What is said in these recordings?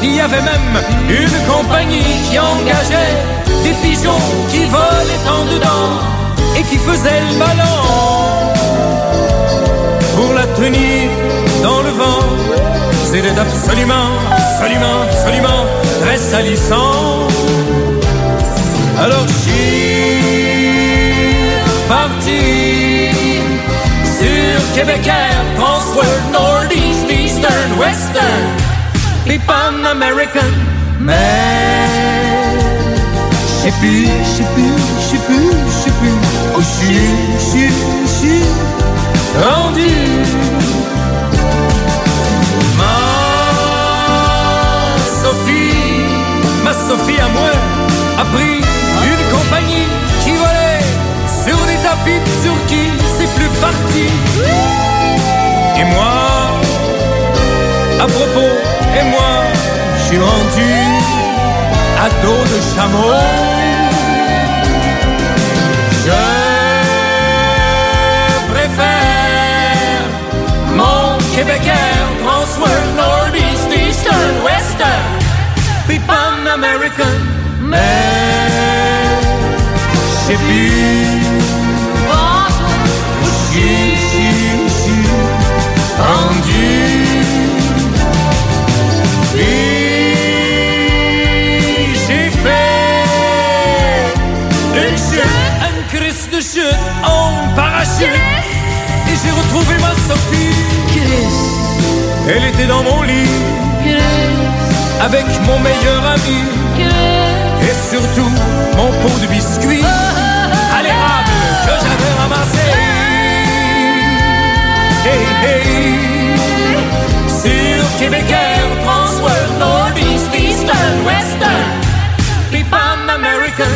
Il y avait même une compagnie qui engageait des pigeons qui volaient en dedans et qui faisaient le ballon pour la tenir dans le vent. C'était absolument, absolument, absolument très salissant. Alors je suis parti sur Québec Air, Transworld, Northeast, Eastern, Western et Pan American. Mais je sais plus où je suis rendu. Ma Sophie à moi a pris une compagnie qui volait sur des tapis de Turquie, c'est plus parti. Et moi, à propos, et moi, je suis rendu à dos de chameau. Je préfère mon Québec Air, Transworld, Northeast, Eastern, Western, puis Pan American, mais je sais plus où je suis rendu. Puis j'ai fait une chute, une crise de chute en parachute, et j'ai retrouvé ma Sophie. Elle était dans mon lit avec mon meilleur ami et surtout mon pot de biscuits à l'érable que j'avais ramassé. Hey, hey. Sur Québec Air, Transworld, Northeast, Eastern, Western, puis Pan American.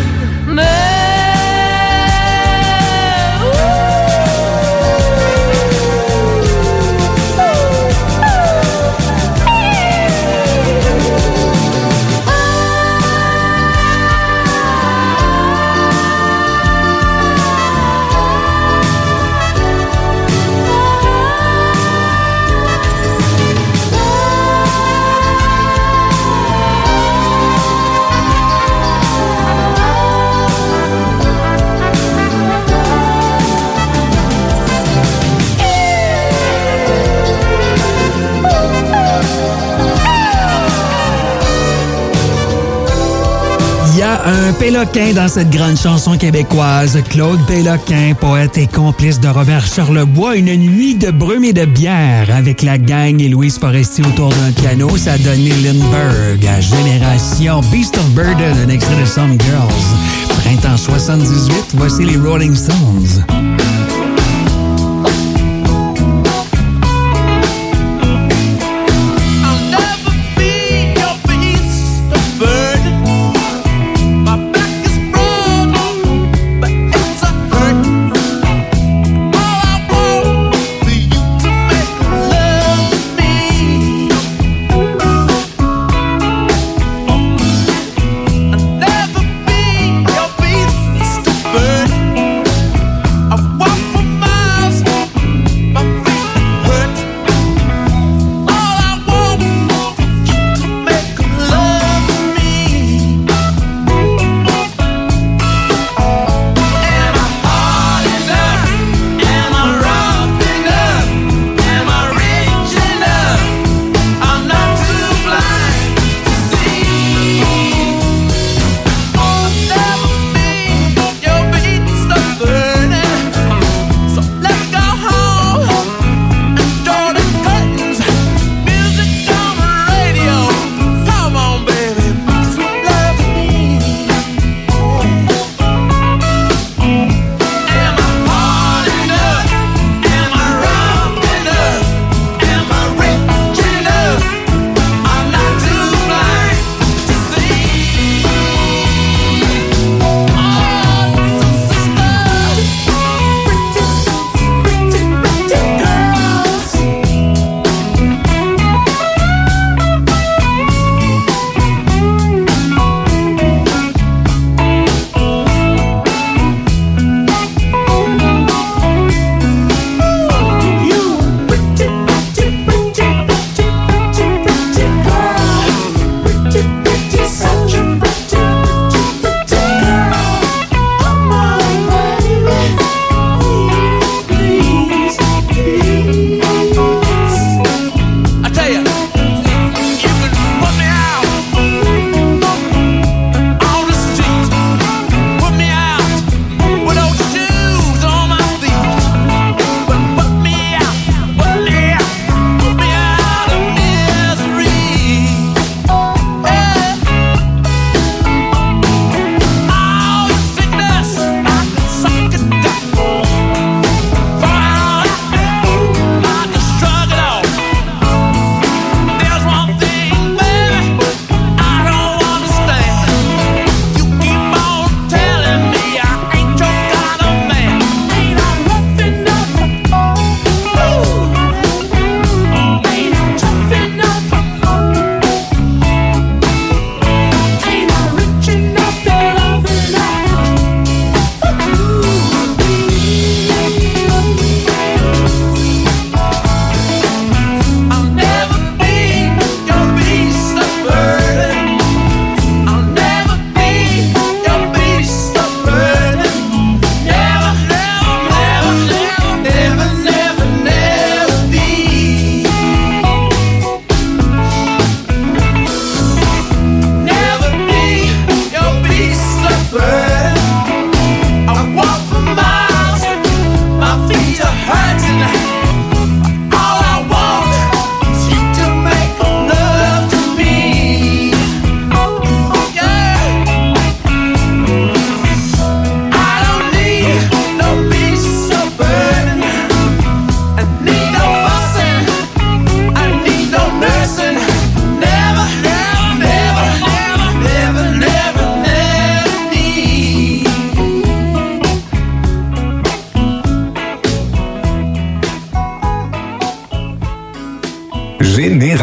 Il y a un Péloquin dans cette grande chanson québécoise. Claude Péloquin, poète et complice de Robert Charlebois. Une nuit de brume et de bière avec la gang et Louise Forestier autour d'un piano. Ça a donné Lindbergh à Génération. Beast of Burden, un extrait de Some Girls. Printemps 78, voici les Rolling Stones. I've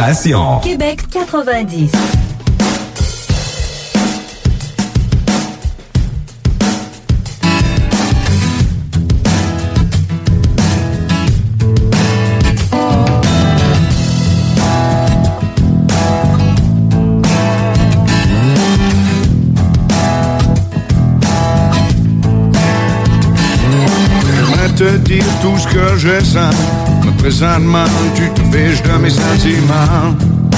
Génération. Québec 90. Te dire tout ce que je sens, mais présentement tu te fiches de mes sentiments.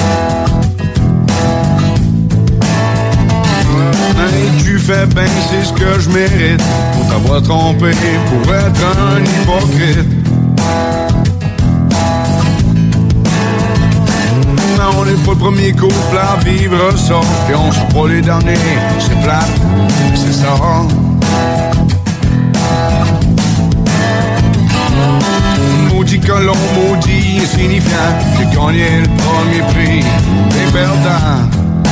Et tu fais bien, c'est ce que je mérite, pour t'avoir trompé, pour être un hypocrite. On n'est pas le premier couple à vivre ça, et on sera pas les derniers, c'est plate, c'est ça. Maudit colon, maudit insignifiant, j'ai gagné le premier prix des perdants.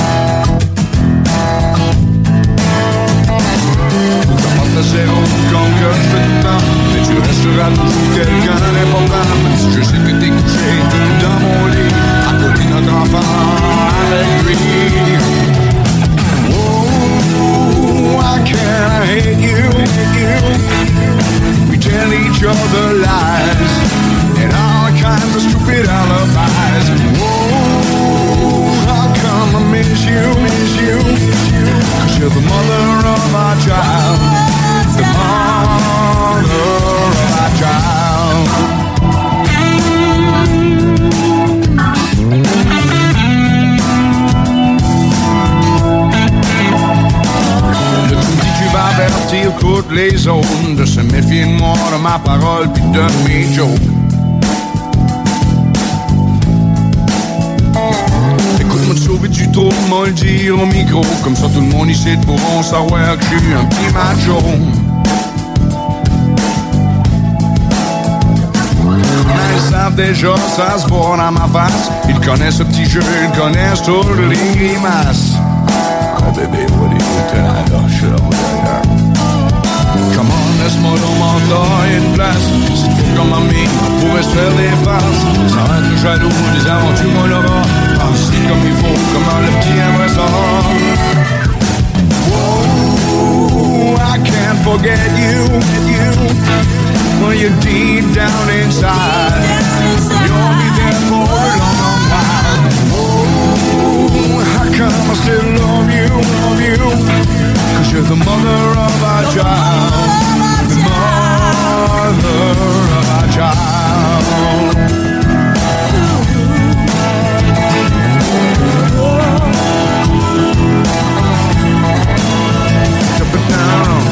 Faut que t'apportes le zéro comme que je fais tout le temps, mais tu resteras toujours quelqu'un d'important. Même si je sais que t'es couché dans mon lit, à côté de notre enfant, avec lui. Oh, I can't hate you. We tell each other lies and all kinds of stupid alibis. Whoa, how come I miss you? 'Cause you're the mother of our child, the mother of our child. Avertir toutes les autres de se méfier de moi, de ma parole puis de mes jokes. Écoute-moi te sauver du trou, moi le dire au micro, comme ça tout le monde ici pourront savoir que je suis un petit macho. Mais ils savent déjà, ça se voit dans ma face. Ils connaissent ce petit jeu, ils connaissent toutes les grimaces. Oh bébé, what do you do tonight? Oh, shut up, come on, laisse-moi dans mon temps et une place. C'est tout comme ami, on pourrait se faire des farces. Sans être jaloux, des aventures monora. Penser comme il faut, comment le petit aimerait ça. Whoa, I can't forget you. When you're deep down inside, you'll be there for a long while. Oh, how come I still love you? 'Cause you're the mother of our child, the mother of our child. Jump it down.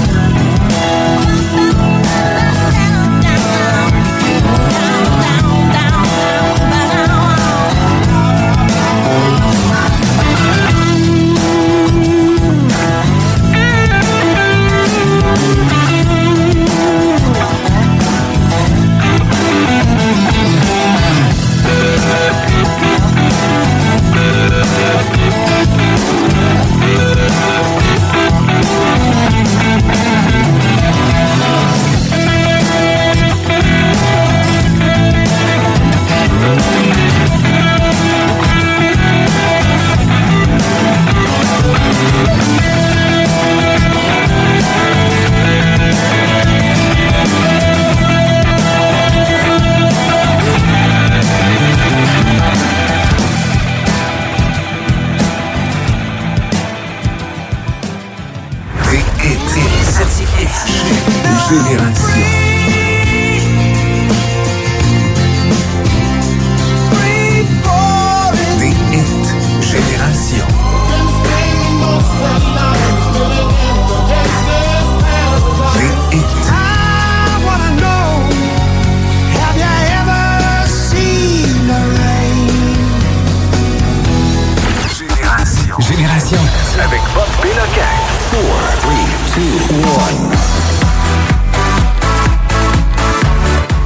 Avec Bob Péloquin. 4, 3, 2, 1.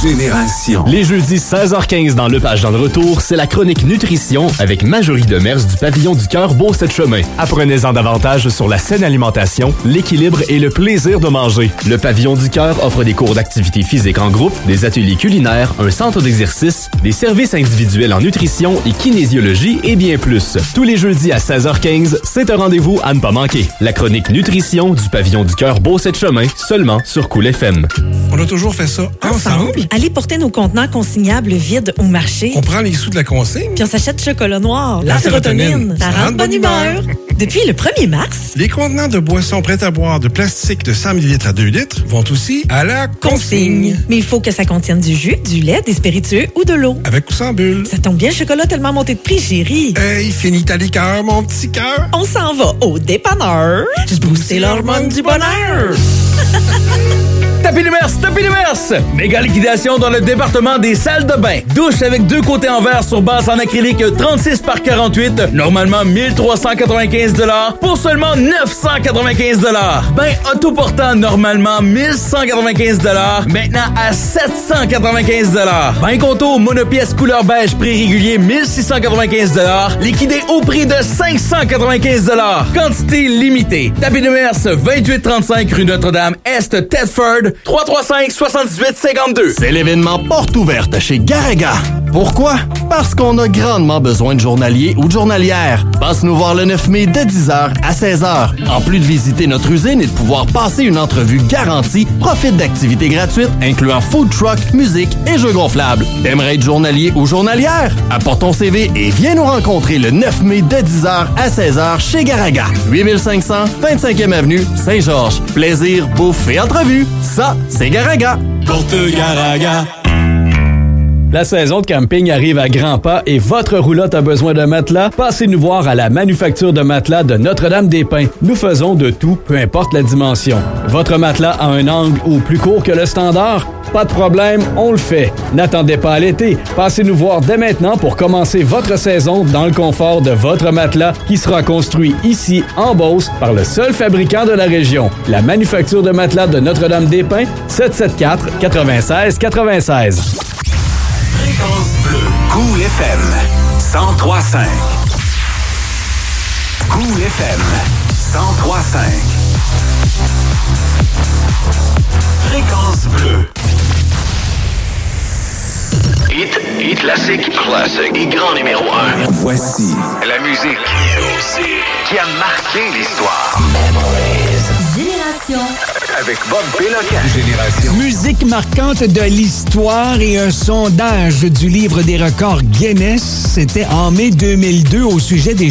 Génération. Les jeudis 16h15 dans Lepage dans le retour, c'est la chronique nutrition avec Marjorie Demers du Pavillon du Cœur Beau-Sept-Chemins. Apprenez-en davantage sur la saine alimentation, l'équilibre et le plaisir de manger. Le Pavillon du Cœur offre des cours d'activité physique en groupe, des ateliers culinaires, un centre d'exercice, des services individuels en nutrition et kinésiologie et bien plus. Tous les jeudis à 16h15, c'est un rendez-vous à ne pas manquer. La chronique nutrition du Pavillon du Cœur Beau-Sept-Chemins, seulement sur Cool FM. On a toujours fait ça ensemble. Allez porter nos contenants consignables vides au marché. On prend les sous de la consigne. Puis on s'achète du chocolat noir. La sérotonine. Ça rend de bonne humeur. Depuis le 1er mars, les contenants de boissons prêtes à boire de plastique de 100 ml à 2 litres vont aussi à la consigne. Mais il faut que ça contienne du jus, du lait, des spiritueux ou de l'eau. Avec ou sans bulle. Ça tombe bien, le chocolat tellement monté de prix, chérie. Hey, finis ta liqueur, mon petit cœur. On s'en va au dépanneur. Booster l'hormone du bonheur. Tapis Lumers! Méga liquidation dans le département des salles de bain. Douche avec 2 côtés en verre sur base en acrylique 36 par 48, normalement 1395 $ pour seulement 995 $. Bain autoportant normalement 1195 $, maintenant à 795 $. Bain contour monopièce couleur beige prix régulier 1695 $, liquidé au prix de 595 $. Quantité limitée. Tapis Lumers, 2835 rue Notre-Dame-Est, Thetford, 335-78-52. C'est l'événement porte ouverte chez Garaga. Pourquoi? Parce qu'on a grandement besoin de journaliers ou de journalières. Passe nous voir le 9 mai de 10h à 16h. En plus de visiter notre usine et de pouvoir passer une entrevue garantie, profite d'activités gratuites incluant food truck, musique et jeux gonflables. T'aimerais être journalier ou journalière? Apporte ton CV et viens nous rencontrer le 9 mai de 10h à 16h chez Garaga. 8500 25e avenue Saint-Georges. Plaisir, bouffe et entrevue. Ça, c'est Garaga. Porte Garaga. La saison de camping arrive à grands pas et votre roulotte a besoin de matelas? Passez nous voir à la manufacture de matelas de Notre-Dame-des-Pins. Nous faisons de tout, peu importe la dimension. Votre matelas a un angle ou plus court que le standard? Pas de problème, on le fait. N'attendez pas à l'été. Passez nous voir dès maintenant pour commencer votre saison dans le confort de votre matelas qui sera construit ici, en Beauce, par le seul fabricant de la région. La manufacture de matelas de Notre-Dame-des-Pins, 774-96-96. Fréquence bleue. Cool FM 103.5. Cool FM 103.5. Fréquence bleue. Hit classique et grand numéro 1. Voici la musique qui a marqué l'histoire. Génération. Avec Bob Péloquin. Génération. Musique marquante de l'histoire et un sondage du livre des records Guinness. C'était en mai 2002 au sujet des